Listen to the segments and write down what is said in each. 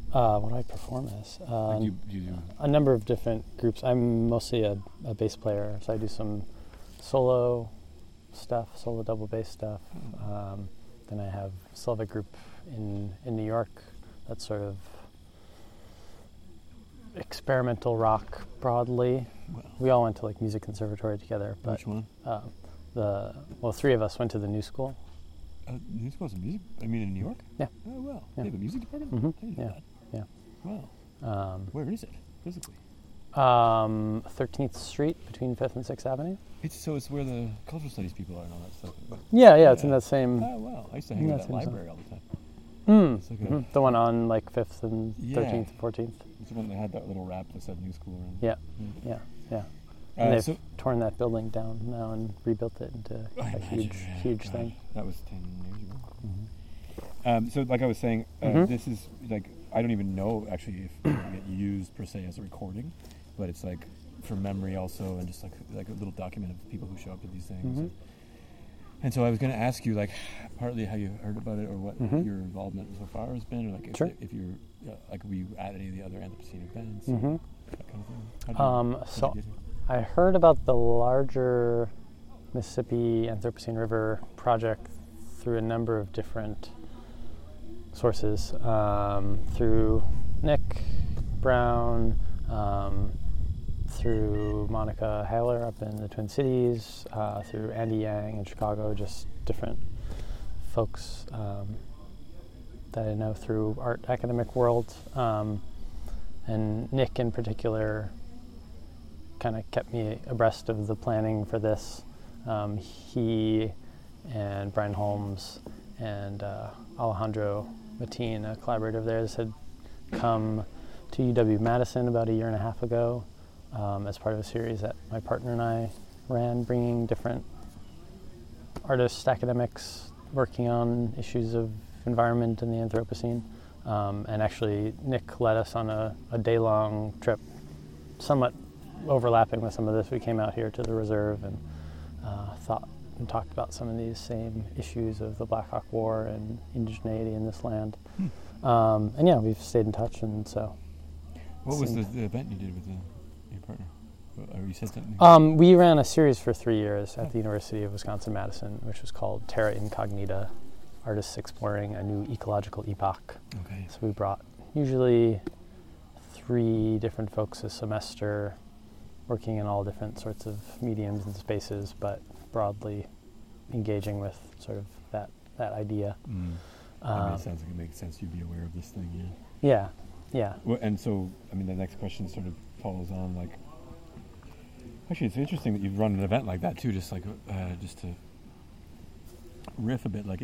What do I perform as? Like do you do A number of different groups. I'm mostly a bass player, so I do some solo stuff, solo double bass stuff. Then I have still have a group in New York that's sort of experimental rock broadly. Well, We all went to like music conservatory together, but which one? three of us went to the New School. New School's of music? I mean, in New York? Yeah. Oh, well. Yeah. They have a music department? Mhm. I didn't know Yeah. that. Yeah. Wow. Where is it, physically? 13th Street between 5th and 6th Avenue. It's where the cultural studies people are and all that stuff. Yeah, it's in that same. Oh, wow. I used to hang out at that That seems library all the time. It's like The one on like 5th and Yeah. 13th and 14th. it's the one that had that little wrap that said New School. And, Yeah. And they've so, torn that building down now and rebuilt it into I a imagine, huge God, thing. That was 10 years ago. Mm-hmm. So, like I was saying, Mhm. this is like I don't even know actually if it will get used per se as a recording, but it's like for memory also, and just like a little document of people who show up to these things. Mhm. And so I was going to ask you, like, partly how you heard about it, or what Mhm. your involvement so far has been, or like Sure. if you're like were you at any of the other Anthropocene events, Mm-hmm. that kind of thing. How'd you So get here? I heard about the larger Mississippi Anthropocene River project through a number of different sources, through Nick Brown, through Monica Haller up in the Twin Cities, through Andy Yang in Chicago, just different folks that I know through art academic world. And Nick in particular kind of kept me abreast of the planning for this. He and Brian Holmes and Alejandro Mateen, a collaborator of theirs, had come to UW-Madison about a year and a half ago as part of a series that my partner and I ran, bringing different artists, academics, working on issues of environment in the Anthropocene. And actually, Nick led us on a day-long trip, somewhat overlapping with some of this. We came out here to the reserve and thought and talked about some of these same issues of the Black Hawk War and indigeneity in this land. And yeah, we've stayed in touch, and so. What was the event you did with your partner? Or you said something? We ran a series for 3 years at the University of Wisconsin-Madison, which was called Terra Incognita, Artists Exploring a New Ecological Epoch. Okay. So we brought usually 3 different folks a semester, working in all different sorts of mediums and spaces, but broadly engaging with sort of that idea. I mean, it sounds like it makes sense you'd be aware of this thing, yeah. Yeah. Well, and so, I mean, the next question sort of follows on, like, actually, it's interesting that you've run an event like that too, just to riff a bit. Like,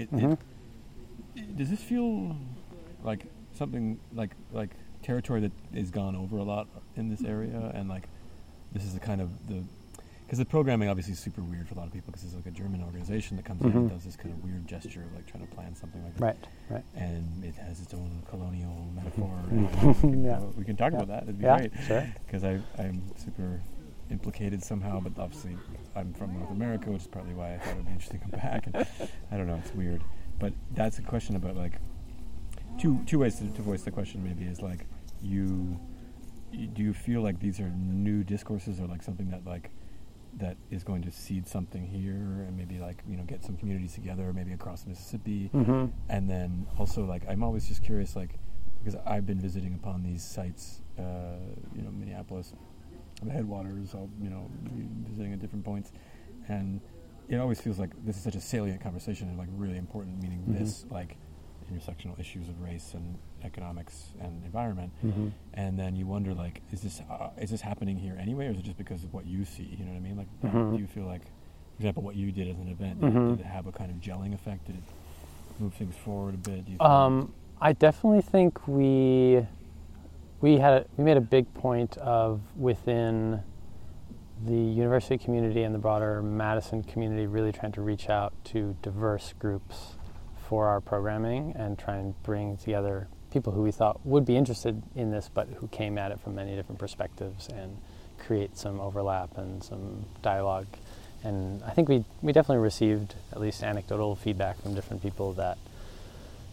does this feel like something like territory that is gone over a lot in this area, and like this is the kind of because the programming obviously is super weird for a lot of people, because it's like a German organization that comes in and does this kind of weird gesture of like trying to plan something like that. Right. And it has its own colonial metaphor. Yeah. We can talk about that. It'd be Yeah, great. sure. Because I'm super implicated somehow, but obviously I'm from North America, which is partly why I thought it would be interesting to come back. And I don't know, it's weird. But that's a question about like two ways to voice the question maybe is like do you feel like these are new discourses, or like something that is going to seed something here, and maybe like, get some communities together, maybe across the Mississippi. And then also, like, I'm always just curious, like, because I've been visiting upon these sites, Minneapolis, the headwaters, visiting at different points, and it always feels like this is such a salient conversation and like really important, meaning this like intersectional issues of race and economics and environment. And then you wonder, like, is this happening here anyway, or is it just because of what you see? You know what I mean? Like, do you feel like, for example, what you did as an event, did it have a kind of gelling effect? Did it move things forward a bit? Do you feel I definitely think we made a big point of, within the university community and the broader Madison community, really trying to reach out to diverse groups for our programming and try and bring together people who we thought would be interested in this, but who came at it from many different perspectives, and create some overlap and some dialogue. And I think we definitely received at least anecdotal feedback from different people that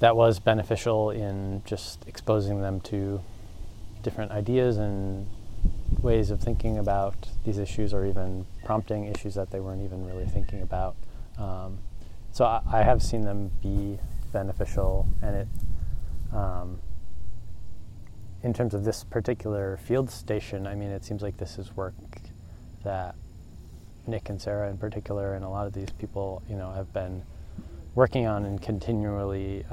that was beneficial in just exposing them to different ideas and ways of thinking about these issues, or even prompting issues that they weren't even really thinking about. So I have seen them be beneficial, and it, in terms of this particular field station, I mean, it seems like this is work that Nick and Sarah in particular, and a lot of these people, have been working on and continually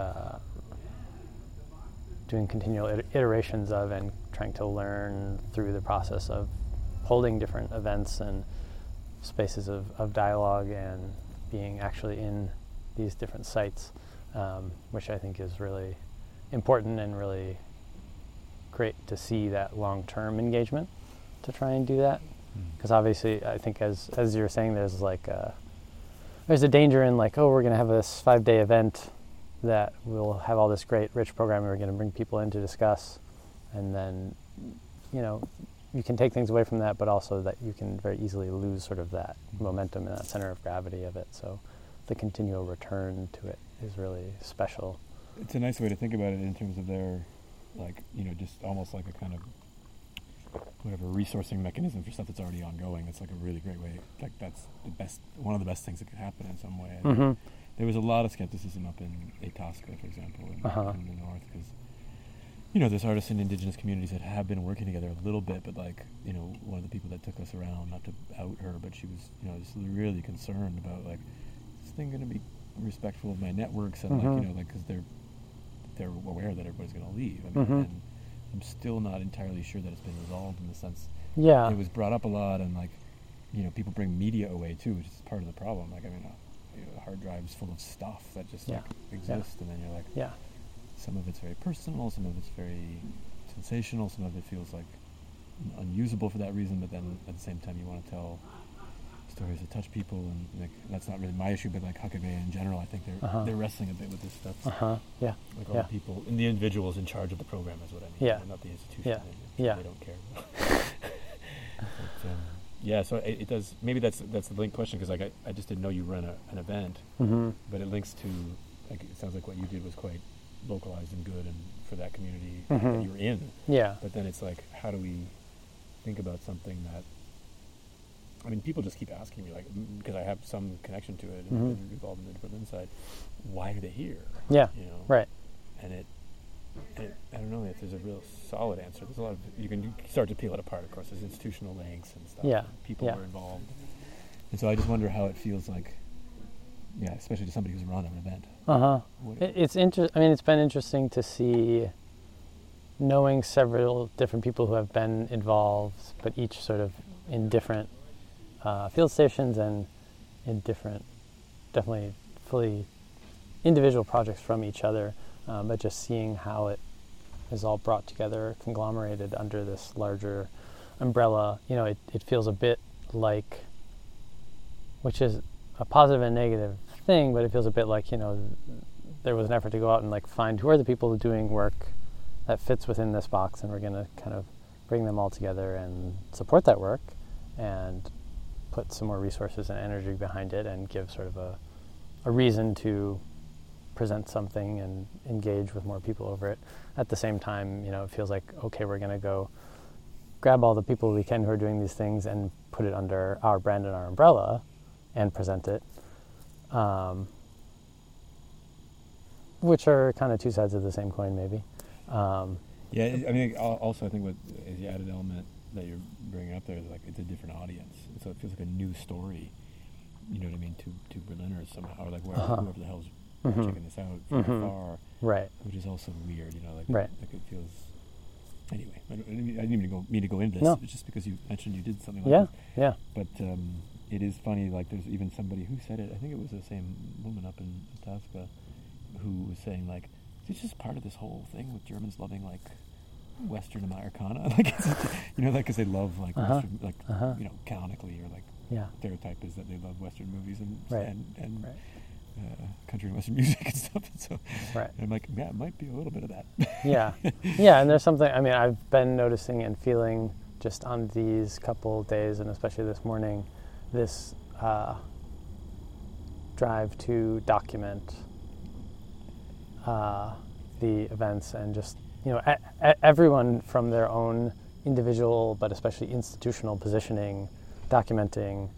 doing continual iterations of, and trying to learn through the process of holding different events and spaces of dialogue and being actually in these different sites, which I think is really important and really great to see that long-term engagement to try and do that. Because obviously, I think as you were saying, there's there's a danger in we're going to have this 5-day event that we'll have all this great rich programming, we're going to bring people in to discuss, and then you can take things away from that, but also that you can very easily lose sort of that momentum and that center of gravity of it. So the continual return to it is really special. It's a nice way to think about it in terms of their just almost like a kind of whatever resourcing mechanism for stuff that's already ongoing. It's like a really great way. That's one of the best things that could happen in some way. Mm-hmm. There was a lot of skepticism up in Itasca, for example, in the north, because there's artists in indigenous communities that have been working together a little bit, but one of the people that took us around, not to out her, but she was just really concerned about this thing going to be respectful of my networks, and because they're aware that everybody's going to leave. I mean, and I'm still not entirely sure that it's been resolved in the sense. Yeah. It was brought up a lot, and people bring media away too, which is part of the problem. Hard drives full of stuff that just exists, and then you're some of it's very personal, some of it's very sensational, some of it feels unusable for that reason, but then at the same time you want to tell stories that touch people, and that's not really my issue, but Huckabee in general, I think they're wrestling a bit with this stuff. All the people and the individuals in charge of the program is what I mean. Yeah. Not the institution. Yeah. They don't care. But, so it does. Maybe that's the link question, because I just didn't know you run an event, but it links to it sounds like what you did was quite localized and good, and for that community that you were in. Yeah. But then it's how do we think about something that? I mean, people just keep asking me, because I have some connection to it and been involved in the Berlin side. Why are they here? Yeah. Right. And I don't know if there's a real solid answer. There's a lot of, you can start to peel it apart, of course. There's institutional links and stuff. Yeah. People are involved. And so I just wonder how it feels especially to somebody who's run an event. It's it's been interesting to see, knowing several different people who have been involved, but each sort of in different field stations and in different, definitely fully individual projects from each other, but just seeing how it is all brought together, conglomerated under this larger umbrella, it feels a bit like, which is a positive and negative thing, but it feels a bit like, there was an effort to go out and find who are the people doing work that fits within this box, and we're going to kind of bring them all together and support that work and put some more resources and energy behind it, and give sort of a reason to present something and engage with more people over it. At the same time, it feels like, okay, we're going to go grab all the people we can who are doing these things and put it under our brand and our umbrella and present it, which are kind of two sides of the same coin, maybe. Also I think what is the added element that you're bringing up there is it's a different audience, so it feels like a new story. You know what I mean, to Berliners somehow, or whoever the hell's checking this out from afar, right? Which is also weird, right? It feels. Anyway, I didn't even mean to go into this. No. It's just because you mentioned you did something like this. Yeah. But it is funny. There's even somebody who said it. I think it was the same woman up in Itasca who was saying it's just part of this whole thing with Germans loving Western Americana, because they love Western, canonically, or stereotype is that they love Western movies and country and Western music and stuff. And so I'm it might be a little bit of that. And there's something. I've been noticing and feeling just on these couple days, and especially this morning, this drive to document the events, and just, everyone from their own individual but especially institutional positioning, documenting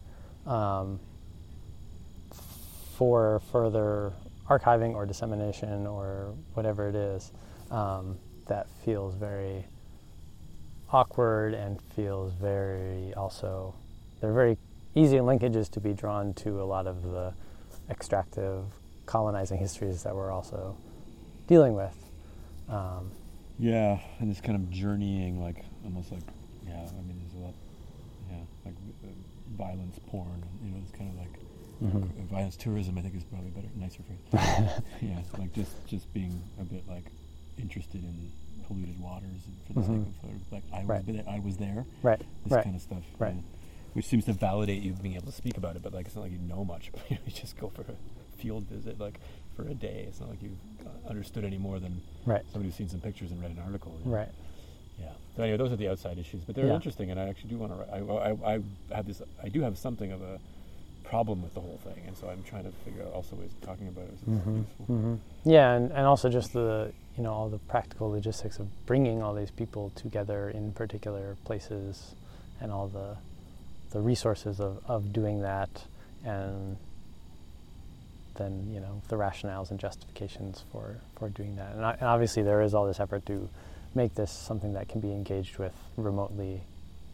for further archiving or dissemination or whatever it is, that feels very awkward and feels very also, they're very easy linkages to be drawn to a lot of the extractive colonizing histories that we're also dealing with. Yeah, and this kind of journeying, like almost like, there's a lot, like violence porn, it's kind of like violence tourism, I think is probably better, nicer phrase. Yeah, like just being a bit like interested in polluted waters for the sake of like I was there. Right. This kind of stuff. Right. Which seems to validate you being able to speak about it, but like it's not like you know much. You just go for a field visit, like for a day. It's not like you've understood any more than somebody who's seen some pictures and read an article. Right. Yeah. So anyway, those are the outside issues, but they're interesting, and I actually do want to. I do have something of a problem with the whole thing, and so I'm trying to figure out also ways of talking about it. Useful. Yeah, and also just the all the practical logistics of bringing all these people together in particular places, and all the resources of doing that, and then the rationales and justifications for doing that, and obviously there is all this effort to make this something that can be engaged with remotely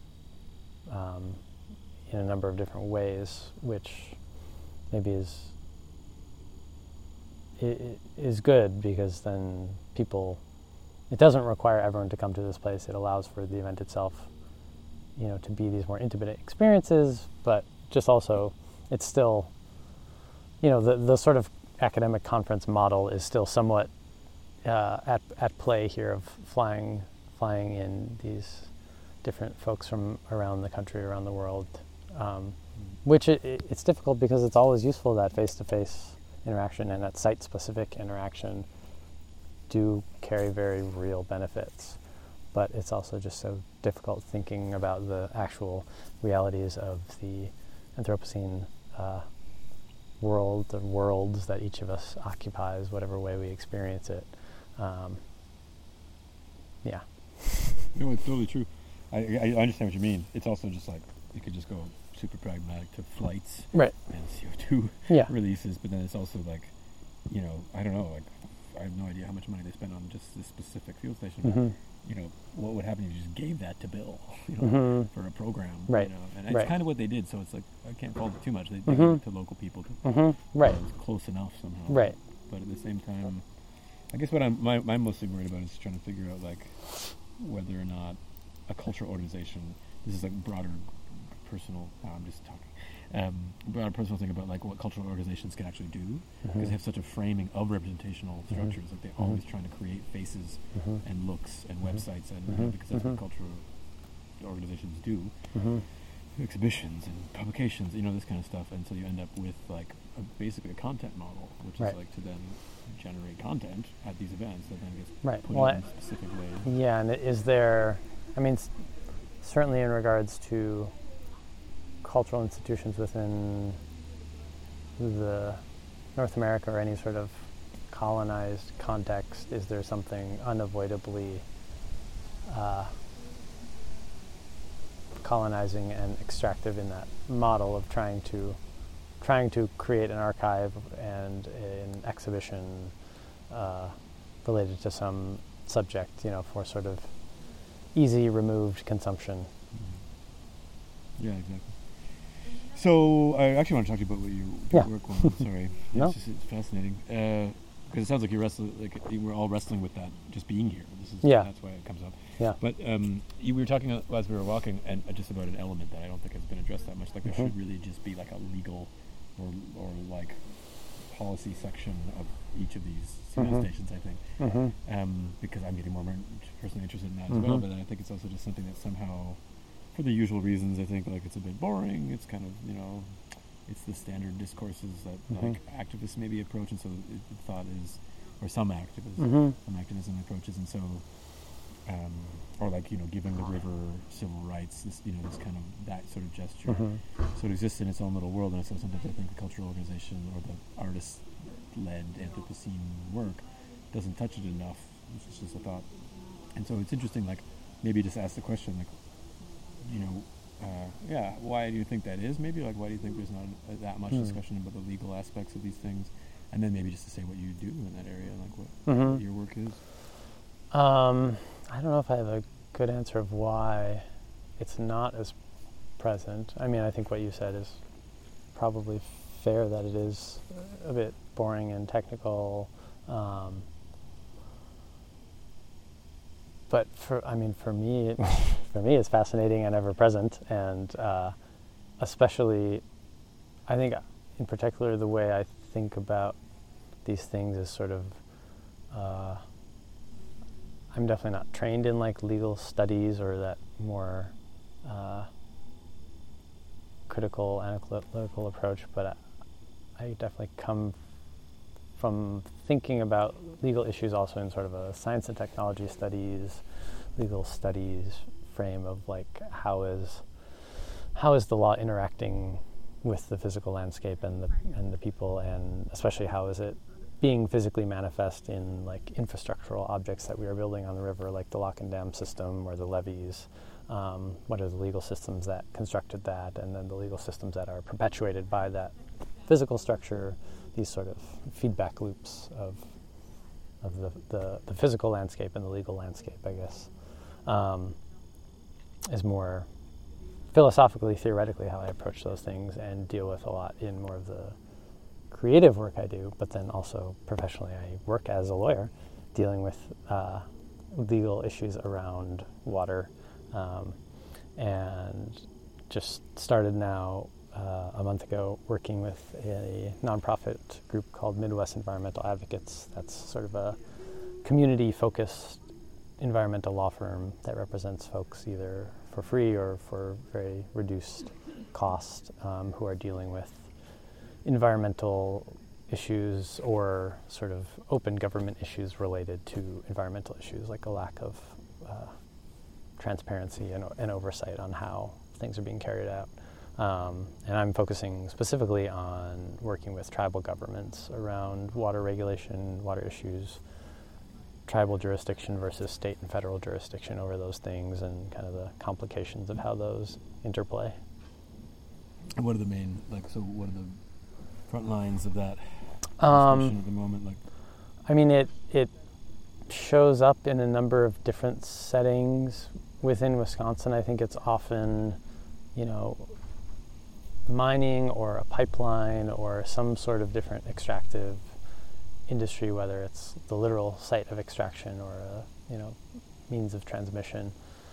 in a number of different ways, which maybe is good, because then it doesn't require everyone to come to this place. It allows for the event itself, to be these more intimate experiences, but just also it's still, the sort of academic conference model is still somewhat at play here, of flying in these different folks from around the country, around the world, which it's difficult because it's always useful that face-to-face interaction and that site-specific interaction do carry very real benefits. But it's also just so difficult thinking about the actual realities of the Anthropocene world, the worlds that each of us occupies, whatever way we experience it. No, it's totally true. I understand what you mean. It's also just like, you could just go super pragmatic to flights and CO2 releases, but then it's also like, I don't know, like, I have no idea how much money they spend on just this specific fuel station. But, what would happen if you just gave that to Bill, for a program, and it's kind of what they did. So it's like, I can't fault it too much. They gave it to local people to, it's close enough somehow. Right. But at the same time, I guess what I'm mostly worried about is trying to figure out like whether or not a cultural organization, this is like broader personal, I'm just talking, broader personal thing about like what cultural organizations can actually do, because they have such a framing of representational structures, like they're always trying to create faces and looks and websites, and because that's what cultural organizations do, exhibitions and publications, this kind of stuff, and so you end up with like basically a content model, which is like to then generate content at these events that then gets put in specific ways. Yeah, and is there, certainly in regards to cultural institutions within the North America or any sort of colonized context, is there something unavoidably colonizing and extractive in that model of trying to create an archive and an exhibition related to some subject, for sort of easy removed consumption? Yeah, exactly. So I actually want to talk to you about what your work on. Sorry, No. It's fascinating because it sounds like we're all wrestling with that just being here. That's why it comes up. Yeah. But we were talking as we were walking, and just about an element that I don't think has been addressed that much. Like there should really just be like a legal or like policy section of each of these cement stations, I think, because I'm getting more personally interested in that as well. But then I think it's also just something that somehow, for the usual reasons, I think like it's a bit boring. It's kind of it's the standard discourses that like activists maybe approach, and so the thought is, or some activism approaches, and so or like giving the river civil rights, this this kind of that sort of gesture. So it exists in its own little world, and so sometimes I think the cultural organization or the artist-led Anthropocene work doesn't touch it enough. It's just a thought. And so it's interesting, like, maybe just ask the question, like, you know, why do you think that is? Maybe, like, why do you think there's not that much discussion about the legal aspects of these things? And then maybe just to say what you do in that area, like what your work is. I don't know if I have a good answer of why it's not as present. I mean, I think what you said is probably fair, that it is a bit boring and technical. But for me, it's fascinating and ever present, and especially, I think, in particular, the way I think about these things is sort of, I'm definitely not trained in like legal studies or that more critical analytical approach, but I definitely come from thinking about legal issues also in sort of a science and technology studies, legal studies frame of like how is the law interacting with the physical landscape and the people, and especially how is it being physically manifest in like infrastructural objects that we are building on the river, like the lock and dam system or the levees. What are the legal systems that constructed that, and then the legal systems that are perpetuated by that physical structure, these sort of feedback loops of the physical landscape and the legal landscape, I guess, is more philosophically, theoretically how I approach those things and deal with a lot in more of the creative work I do, but then also professionally I work as a lawyer dealing with legal issues around water, and just started now a month ago working with a nonprofit group called Midwest Environmental Advocates. That's sort of a community-focused environmental law firm that represents folks either for free or for very reduced cost, who are dealing with environmental issues or sort of open government issues related to environmental issues, like a lack of transparency and oversight on how things are being carried out. And I'm focusing specifically on working with tribal governments around water regulation, water issues, tribal jurisdiction versus state and federal jurisdiction over those things, and kind of the complications of how those interplay. And what are the main, what are the front lines of that discussion at the moment? I mean, it shows up in a number of different settings within Wisconsin. I think it's often, mining or a pipeline or some sort of different extractive industry, whether it's the literal site of extraction or a means of transmission,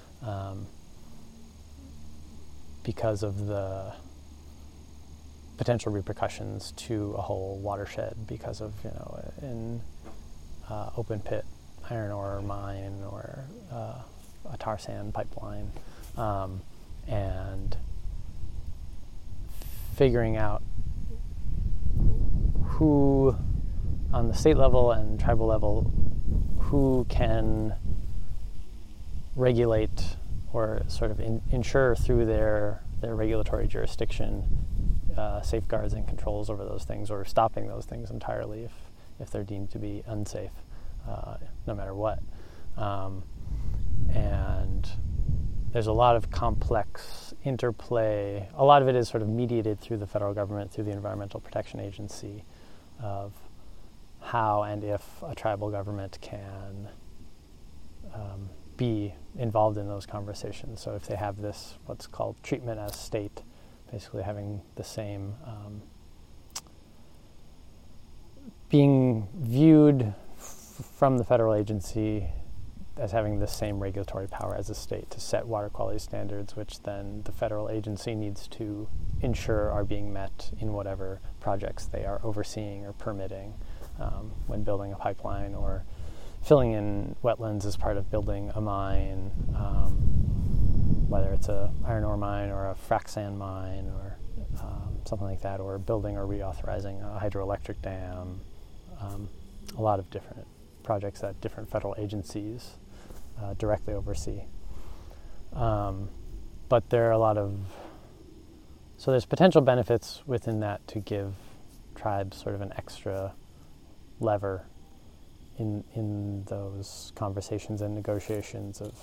because of the potential repercussions to a whole watershed because of an open pit iron ore mine or a tar sand pipeline, and figuring out who on the state level and tribal level who can regulate or sort of ensure through their regulatory jurisdiction safeguards and controls over those things, or stopping those things entirely if they're deemed to be unsafe, no matter what. And there's a lot of complex interplay. A lot of it is sort of mediated through the federal government, through the Environmental Protection Agency, of how and if a tribal government can be involved in those conversations. So if they have this, what's called treatment as state, basically having the same, being viewed from the federal agency as having the same regulatory power as a state to set water quality standards, which then the federal agency needs to ensure are being met in whatever projects they are overseeing or permitting, when building a pipeline or filling in wetlands as part of building a mine, whether it's a iron ore mine or a frac sand mine or something like that, or building or reauthorizing a hydroelectric dam. A lot of different projects that different federal agencies directly oversee. But there are so there's potential benefits within that to give tribes sort of an extra lever in those conversations and negotiations of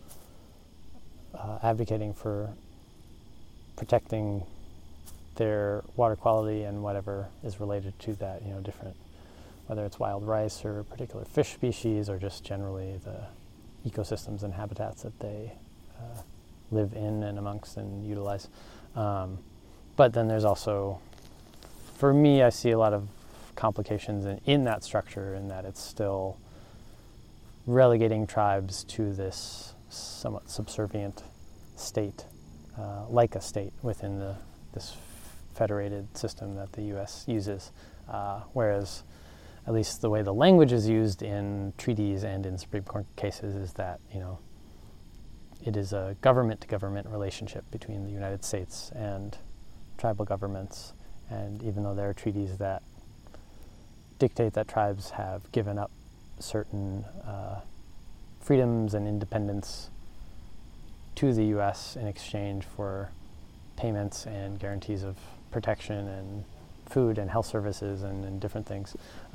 advocating for protecting their water quality and whatever is related to that, different, whether it's wild rice or particular fish species or just generally the ecosystems and habitats that they live in and amongst and utilize. But then there's also, for me, I see a lot of complications in that structure, in that it's still relegating tribes to this somewhat subservient state, like a state within this federated system that the U.S. uses, whereas at least the way the language is used in treaties and in Supreme Court cases is that, it is a government-to-government relationship between the United States and tribal governments. And even though there are treaties that dictate that tribes have given up certain freedoms and independence to the U.S. in exchange for payments and guarantees of protection and food and health services and different things,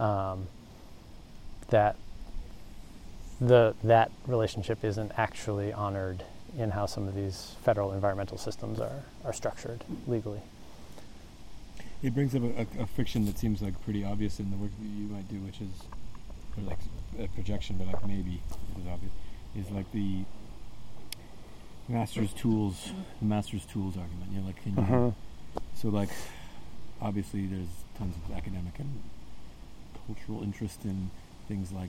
that relationship isn't actually honored in how some of these federal environmental systems are structured legally. It brings up a friction that seems like pretty obvious in the work that you might do, which is or like a projection, but like maybe it is obvious, is like the master's tools argument. Like can you, so like obviously there's tons of academic and cultural interest in things like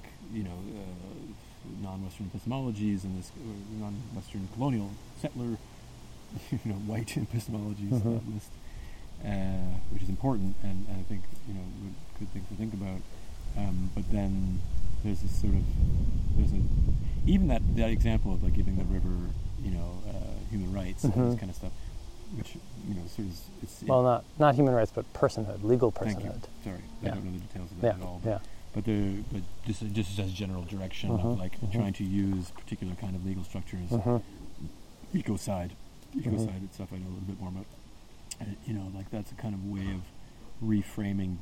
non-Western epistemologies and this non-Western colonial settler white epistemologies list, which is important and I think good thing to think about. But then there's this sort of even that example of like giving the river human rights and this kind of stuff, which sort of not human rights but personhood, legal personhood. Thank you. Sorry, I don't know the details of that at all. But just as general direction of like trying to use particular kind of legal structures, ecocide stuff I know a little bit more about. Like that's a kind of way of reframing,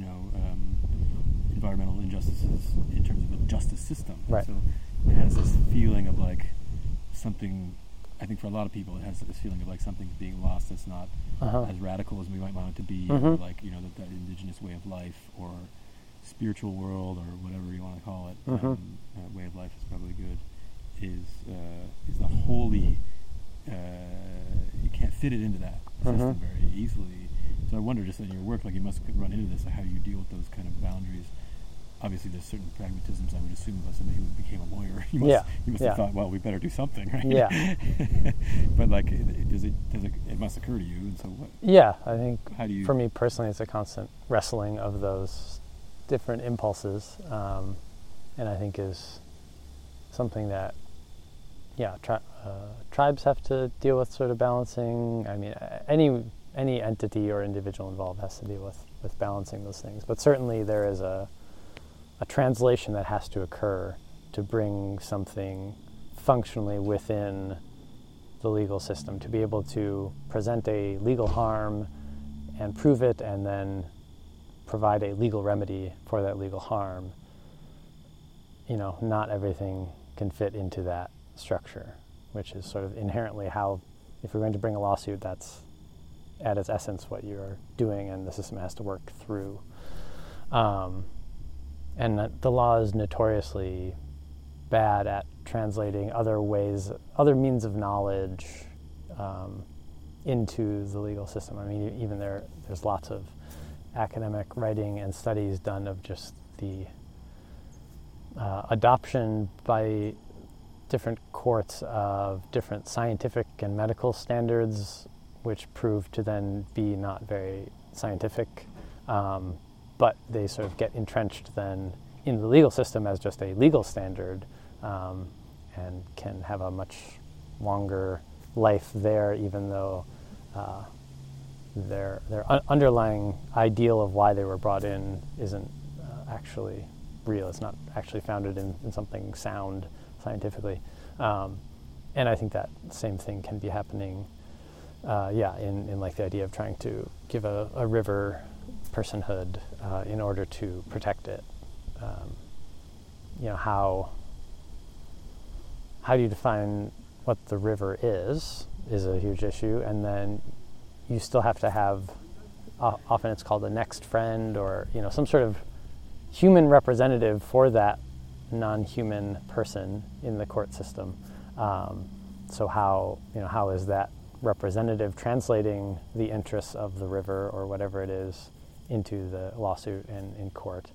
environmental injustices in terms of the justice system. Right. So it has this feeling of like something. I think for a lot of people, it has this feeling of like something's being lost that's not as radical as we might want it to be, or like that indigenous way of life or spiritual world or whatever you want to call it. Way of life is probably good. Is the holy. You can't fit it into that system very easily. So I wonder, just in your work, like you must run into this, like how you deal with those kind of boundaries. Obviously, there's certain pragmatisms I would assume about somebody who became a lawyer. You must have thought, well, we better do something, right? Yeah. But like, it must occur to you, and so what? Yeah, I think how do you, for me personally, it's a constant wrestling of those different impulses, and I think is something that, tribes have to deal with, sort of balancing. I mean, any entity or individual involved has to deal with balancing those things. But certainly there is a translation that has to occur to bring something functionally within the legal system, to be able to present a legal harm and prove it and then provide a legal remedy for that legal harm. Not everything can fit into that structure, which is sort of inherently how, if you're going to bring a lawsuit, that's at its essence what you're doing, and the system has to work through. And that the law is notoriously bad at translating other means of knowledge into the legal system. I mean, even there's lots of academic writing and studies done of just the adoption by different courts of different scientific and medical standards, which prove to then be not very scientific, but they sort of get entrenched then in the legal system as just a legal standard, and can have a much longer life there, even though their underlying ideal of why they were brought in isn't actually real. It's not actually founded in something sound scientifically. And I think that same thing can be happening, in like the idea of trying to give a river personhood in order to protect it. how do you define what the river is a huge issue, and then you still have to have, often it's called a next friend, or some sort of human representative for that non-human person in the court system. So how is that representative translating the interests of the river or whatever it is into the lawsuit and in court?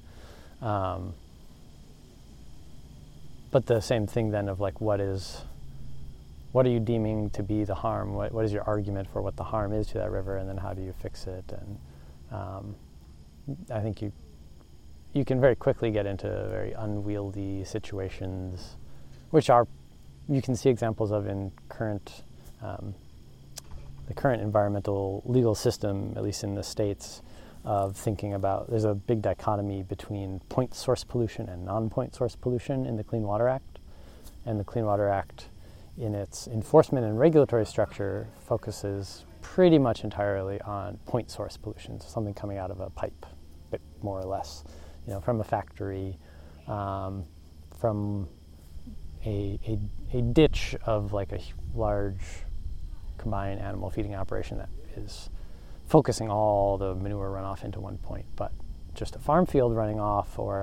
But the same thing then of like, what are you deeming to be the harm? What is your argument for what the harm is to that river, and then how do you fix it? And I think you can very quickly get into very unwieldy situations, which you can see examples of in the current environmental legal system, at least in the States, of thinking about, there's a big dichotomy between point source pollution and non-point source pollution in the Clean Water Act. And the Clean Water Act, in its enforcement and regulatory structure, focuses pretty much entirely on point source pollution, so something coming out of a pipe, but more or less, from a factory, from a ditch of like a large combined animal feeding operation that is focusing all the manure runoff into one point. But just a farm field running off, or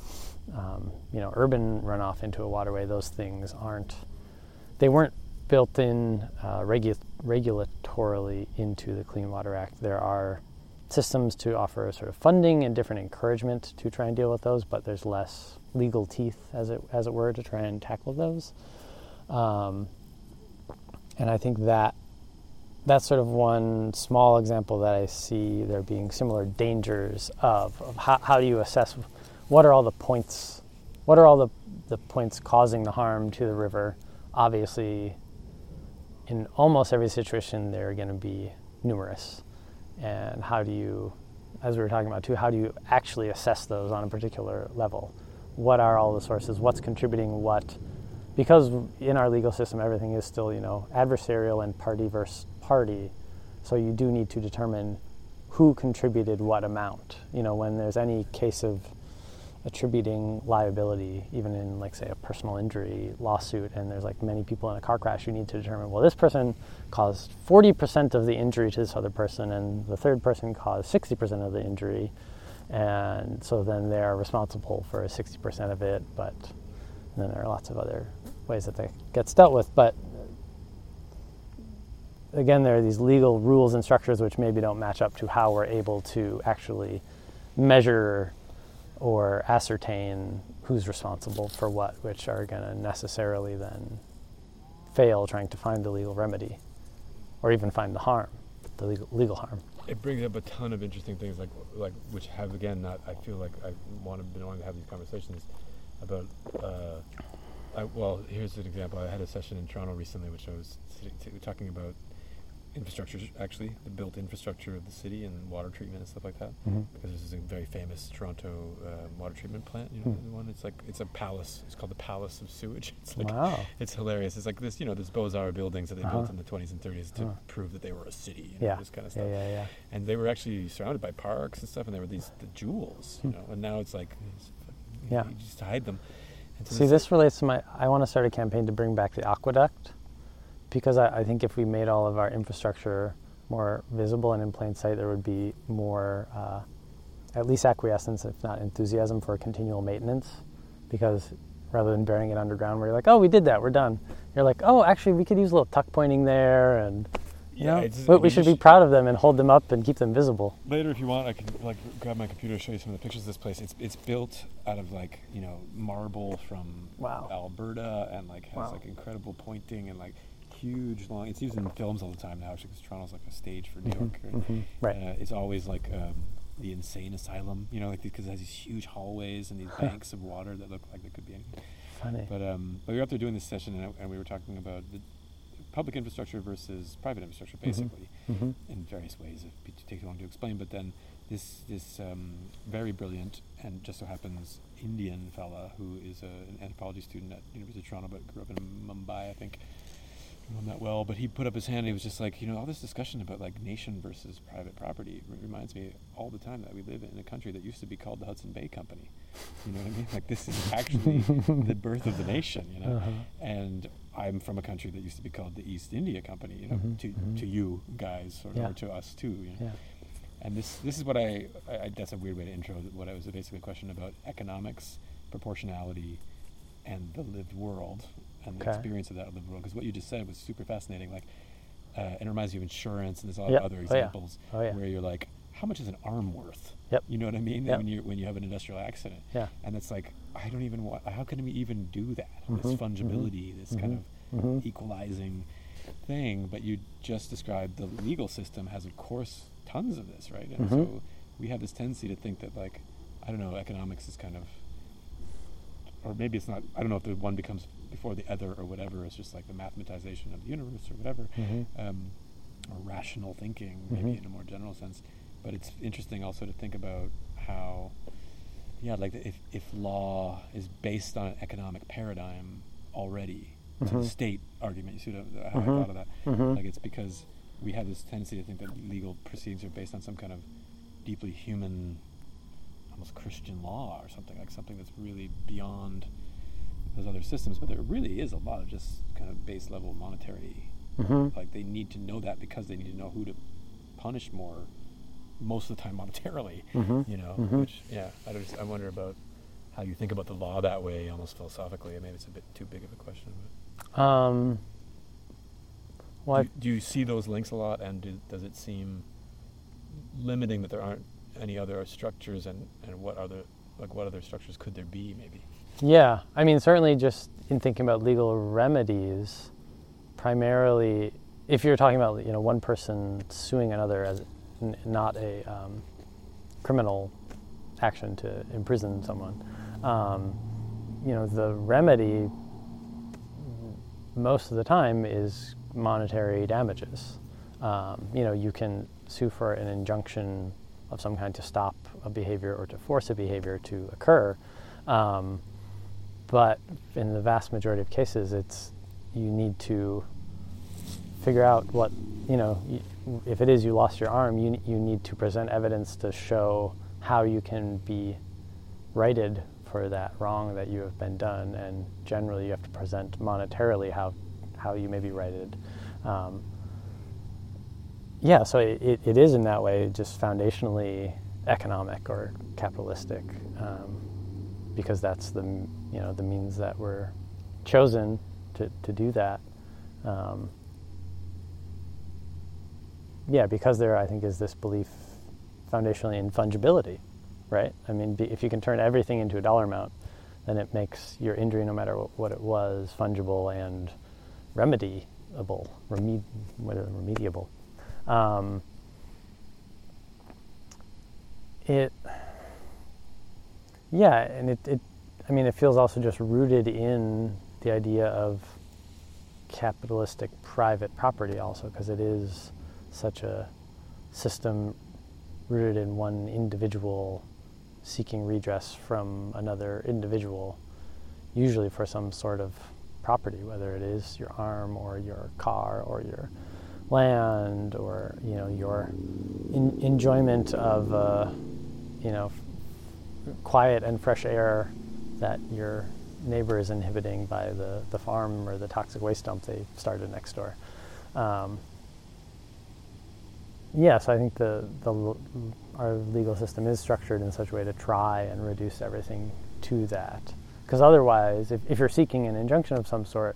urban runoff into a waterway, those things weren't built in regulatorily into the Clean Water Act. There are systems to offer sort of funding and different encouragement to try and deal with those, but there's less legal teeth, as it were, to try and tackle those. And I think that's sort of one small example that I see there being similar dangers of how do you assess what are all the points causing the harm to the river. Obviously, in almost every situation, they're going to be numerous. And how do you, as we were talking about too, how do you actually assess those on a particular level? What are all the sources? What's contributing what? Because in our legal system, everything is still, adversarial and party versus party. So you do need to determine who contributed what amount. When there's any case of attributing liability, even in, like, say, a personal injury lawsuit, and there's like many people in a car crash, you need to determine, well, this person caused 40% of the injury to this other person, and the third person caused 60% of the injury, and so then they're responsible for 60% of it. But then there are lots of other ways that gets dealt with. But again, there are these legal rules and structures which maybe don't match up to how we're able to actually measure or ascertain who's responsible for what, which are going to necessarily then fail trying to find the legal remedy, or even find the harm, the legal harm. It brings up a ton of interesting things, like which have, again, not. I feel like I've been wanting to have these conversations about. Here's an example. I had a session in Toronto recently, which I was talking about infrastructure, actually, the built infrastructure of the city and water treatment and stuff like that. Mm-hmm. Because this is a very famous Toronto water treatment plant. The one. It's a palace. It's called the Palace of Sewage. It's like, wow. It's hilarious. It's like this, this Beaux-Arts buildings that they built in the 20s and 30s to prove that they were a city. This kind of stuff. Yeah. And they were actually surrounded by parks and stuff, and there were the jewels. And now it's like, you just hide them. And so this relates to I want to start a campaign to bring back the aqueduct. Because I think if we made all of our infrastructure more visible and in plain sight, there would be more, at least acquiescence, if not enthusiasm, for continual maintenance. Because rather than burying it underground, where you're like, oh, we did that, we're done. You're like, oh, actually, we could use a little tuck pointing there, and but we should be proud of them and hold them up and keep them visible. Later, if you want, I can grab my computer and show you some of the pictures of this place. It's built out of marble from Alberta, and has incredible pointing and huge long. It's used in films all the time now, actually, because Toronto's like a stage for New York. Right. It's always like the insane asylum, because it has these huge hallways and these banks of water that look like they could be anything. Funny. But we were up there doing this session, and we were talking about the public infrastructure versus private infrastructure, basically, in various ways. It takes too long to explain. But then this very brilliant and just so happens Indian fella who is an anthropology student at University of Toronto, but grew up in Mumbai, I think. know him that well, but he put up his hand and he was just like, all this discussion about like nation versus private property reminds me all the time that we live in a country that used to be called the Hudson Bay Company. You know what I mean? Like, this is actually the birth of the nation, And I'm from a country that used to be called the East India Company, to you guys, or to us too, Yeah. And this is what I that's a weird way to intro what I was basically a question about economics, proportionality, and the lived world, and the experience of that lived world. Because what you just said was super fascinating. Like, it reminds you of insurance, and there's a lot of other examples where you're like, how much is an arm worth? Yep. You know what I mean? Yep. When you have an industrial accident. Yeah. And it's like, I don't even want. How can we even do that? This fungibility, this kind of equalizing thing. But you just described the legal system has, of course, tons of this, right? And so we have this tendency to think that, like, I don't know, economics is kind of, or maybe it's not, I don't know if the one becomes before the other or whatever. It's just like the mathematization of the universe or whatever, or rational thinking, maybe in a more general sense. But it's interesting also to think about how, like if law is based on an economic paradigm already, to the state argument, you see how I thought of that? Like, it's because we have this tendency to think that legal proceedings are based on some kind of deeply human, almost Christian law or something, like something that's really beyond those other systems. But there really is a lot of just kind of base level monetary, like they need to know that because they need to know who to punish more, most of the time monetarily, which, I wonder about how you think about the law that way, almost philosophically. Maybe it's a bit too big of a question. But do you see those links a lot, and does it seem limiting that there aren't any other structures, and what other structures could there be, maybe? Yeah, I mean, certainly just in thinking about legal remedies, primarily, if you're talking about, one person suing another as not a criminal action to imprison someone, the remedy most of the time is monetary damages. You can sue for an injunction of some kind to stop a behavior or to force a behavior to occur. But in the vast majority of cases, you need to figure out what, if it is you lost your arm, you need to present evidence to show how you can be righted for that wrong that you have been done, and generally you have to present monetarily how you may be righted. So it is in that way just foundationally economic or capitalistic, because that's the means that were chosen to do that. Because there, I think, is this belief foundationally in fungibility, right? I mean, if you can turn everything into a dollar amount, then it makes your injury, no matter what it was, fungible and remediable. It feels also just rooted in the idea of capitalistic private property also, because it is such a system rooted in one individual seeking redress from another individual, usually for some sort of property, whether it is your arm or your car or your land or your enjoyment of quiet and fresh air that your neighbor is inhibiting by the farm or the toxic waste dump they started next door. So I think our legal system is structured in such a way to try and reduce everything to that. Because otherwise, if you're seeking an injunction of some sort,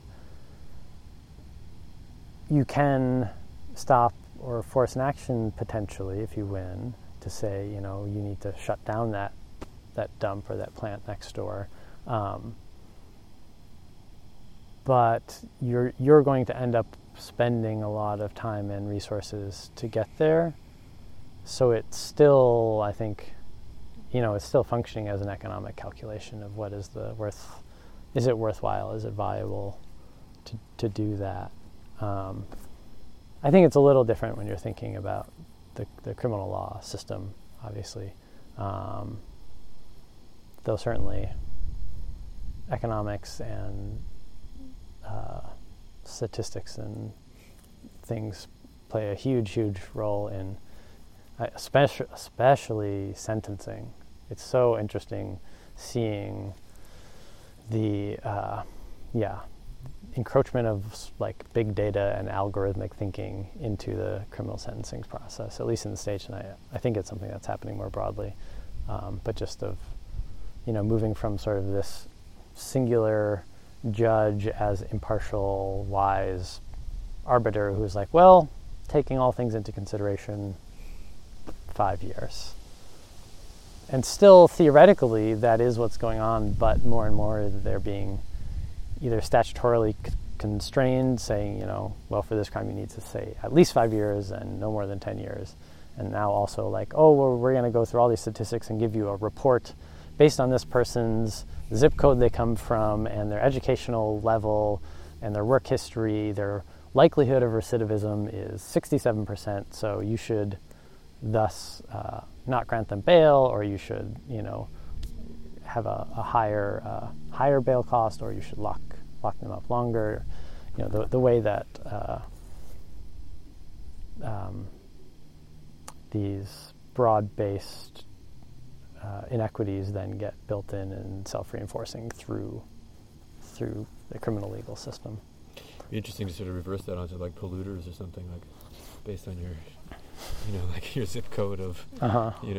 you can stop or force an action potentially, if you win, to say, you need to shut down that dump or that plant next door. But you're going to end up spending a lot of time and resources to get there. So it's still, I think, it's still functioning as an economic calculation of what is is it worthwhile, is it viable to do that. I think it's a little different when you're thinking about the criminal law system, obviously. Though certainly economics and statistics and things play a huge role in, especially sentencing. It's so interesting seeing the encroachment of like big data and algorithmic thinking into the criminal sentencing process, at least in the States, and I think it's something that's happening more broadly. But just of, moving from sort of this singular judge as impartial, wise arbiter who's like, well, taking all things into consideration, 5 years. And still, theoretically, that is what's going on, but more and more they're being either statutorily constrained, saying, well, for this crime you need to say at least 5 years and no more than 10 years. And now also like, oh, well, we're going to go through all these statistics and give you a report based on this person's zip code they come from and their educational level and their work history. Their likelihood of recidivism is 67%, so you should thus not grant them bail, or you should, have a higher bail cost, or you should lock them up longer. The way that these broad-based inequities then get built in and self-reinforcing through the criminal legal system. It'd be interesting to sort of reverse that onto like polluters or something, like based on your, like your zip code of, the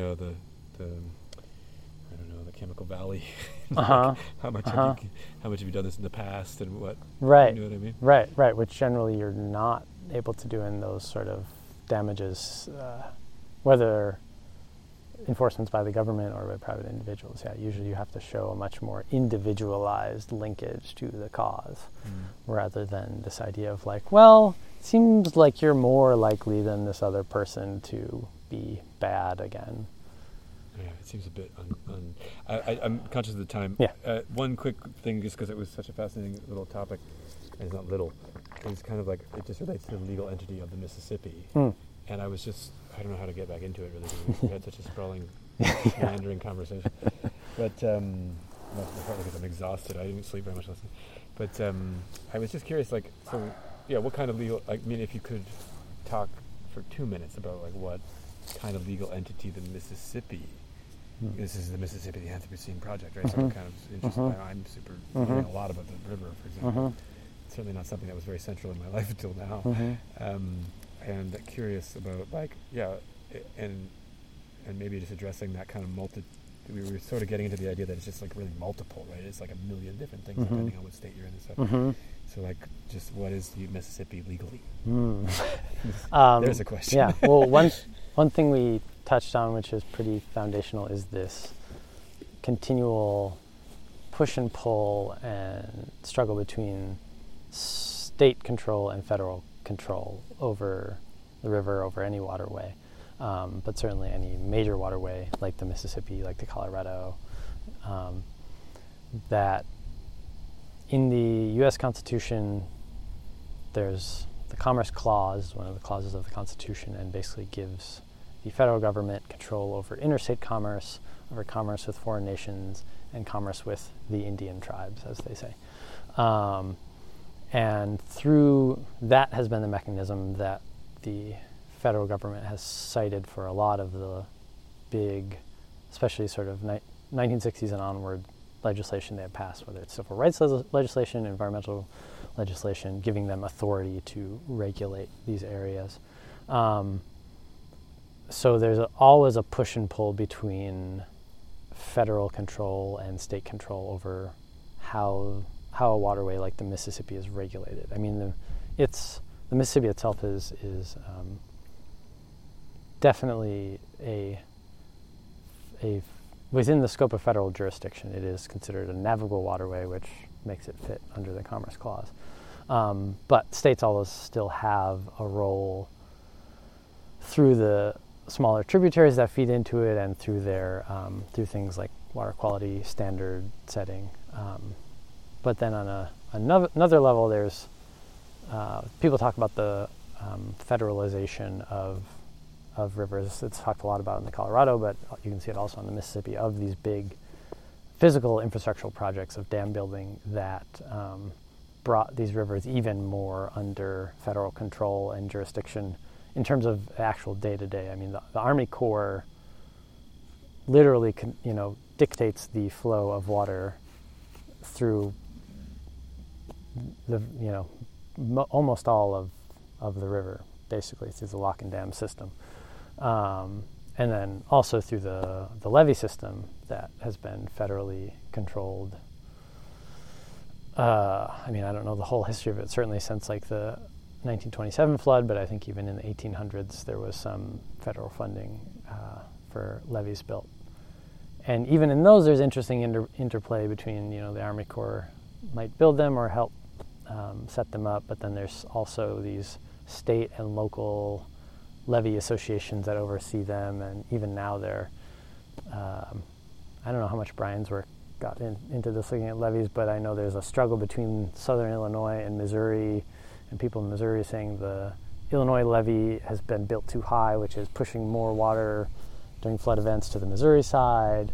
I don't know, the Chemical Valley. How much have you done this in the past, and what? Right. You know what I mean? Right. Which generally you're not able to do in those sort of damages, whether enforcements by the government or by private individuals. Yeah, usually you have to show a much more individualized linkage to the cause, rather than this idea of like, well, it seems like you're more likely than this other person to be bad again. Yeah, it seems a bit I'm conscious of the time. Yeah. One quick thing, just because it was such a fascinating little topic, and it's not little, it's kind of like, it just relates to the legal entity of the Mississippi. And I don't know how to get back into it really, because we had such a sprawling, meandering conversation. But, partly because I'm exhausted, I didn't sleep very much last night. But I was just curious, like, so, yeah, what kind of legal, if you could talk for 2 minutes about, like, what kind of legal entity the Mississippi, this is the Mississippi, the Anthropocene Project, right? So I'm kind of interested, I'm super learning a lot about the river, for example. Certainly not something that was very central in my life until now. And curious about, like, and maybe just addressing that kind of we were sort of getting into the idea that it's just like really multiple, right? It's like a million different things depending on what state you're in and stuff. So like, just what is the Mississippi legally? There's a question. Yeah, well, one thing we touched on, which is pretty foundational, is this continual push and pull and struggle between state control and federal control over the river, over any waterway, but certainly any major waterway like the Mississippi, like the Colorado, that in the U.S. Constitution there's the Commerce Clause, one of the clauses of the Constitution, and basically gives the federal government control over interstate commerce, over commerce with foreign nations, and commerce with the Indian tribes, as they say. And through that has been the mechanism that the federal government has cited for a lot of the big, especially sort of 1960s and onward legislation they have passed, whether it's civil rights legislation, environmental legislation, giving them authority to regulate these areas. So there's always a push and pull between federal control and state control over how a waterway like the Mississippi is regulated. I mean, the Mississippi itself is definitely a within the scope of federal jurisdiction. It is considered a navigable waterway, which makes it fit under the Commerce Clause. But states always still have a role through the smaller tributaries that feed into it, and through their through things like water quality standard setting. But then on another level, there's people talk about the federalization of rivers. It's talked a lot about in the Colorado, but you can see it also in the Mississippi, of these big physical infrastructural projects of dam building that brought these rivers even more under federal control and jurisdiction in terms of actual day-to-day. I mean, the Army Corps literally, dictates the flow of water through the, almost all of the river, basically through the lock and dam system. And then also through the levee system that has been federally controlled. I don't know the whole history of it, certainly since like the 1927 flood, but I think even in the 1800s there was some federal funding for levees built. And even in those, there's interesting interplay between, the Army Corps might build them or help set them up, but then there's also these state and local levee associations that oversee them, and even now they're, I don't know how much Brian's work got into this looking at levees, but I know there's a struggle between southern Illinois and Missouri, and people in Missouri saying the Illinois levee has been built too high, which is pushing more water during flood events to the Missouri side.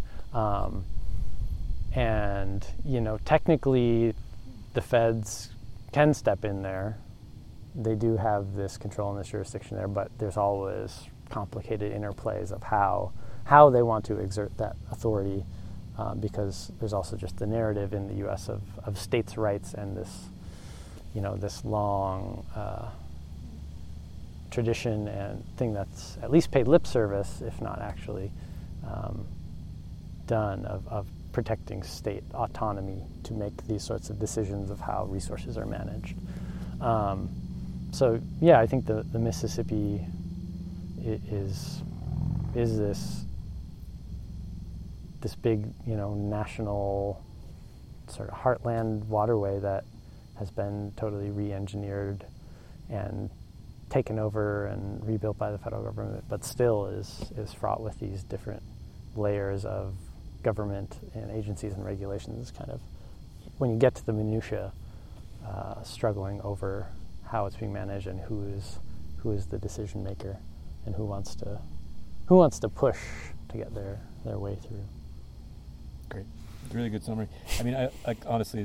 And, technically the feds can step in there. They do have this control and this jurisdiction there, but there's always complicated interplays of how they want to exert that authority, because there's also just the narrative in the U.S. of states' rights and this, this long tradition and thing that's at least paid lip service, if not actually done, of protecting state autonomy to make these sorts of decisions of how resources are managed. So yeah, I think the Mississippi is this big, national sort of heartland waterway that has been totally re-engineered and taken over and rebuilt by the federal government, but still is fraught with these different layers of government and agencies and regulations. Kind of, when you get to the minutia, struggling over how it's being managed and who is the decision maker and who wants to push to get their way through. Great, really good summary. I mean, honestly,